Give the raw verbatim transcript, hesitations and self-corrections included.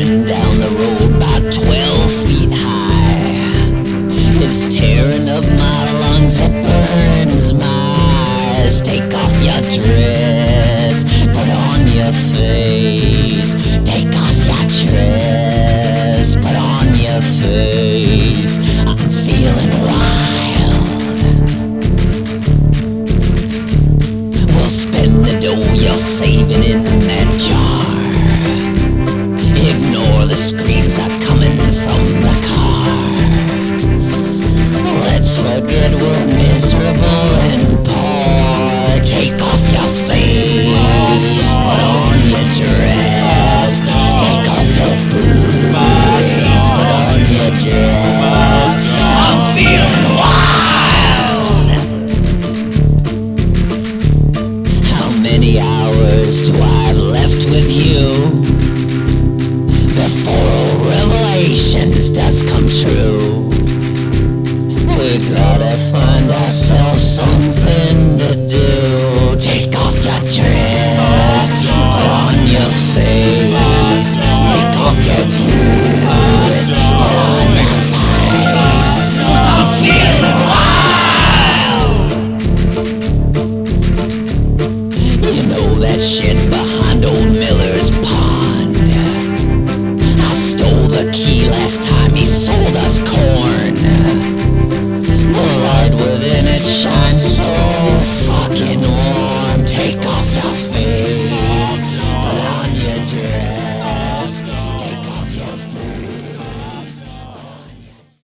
Flame down the road about twelve feet high. It's tearing up my lungs, it burns my eyes. Take off your dress, put on your face. Take off your dress, put on your face. I'm feeling wild. We'll spend the dough you're saving in that jar. Ignore the screams are coming from the car. Let's forget we're miserable and poor. Take off your face, put on your dress. Take off your face, put on your dress. I'm feeling wild. How many hours do I have left with you before revelations does come true?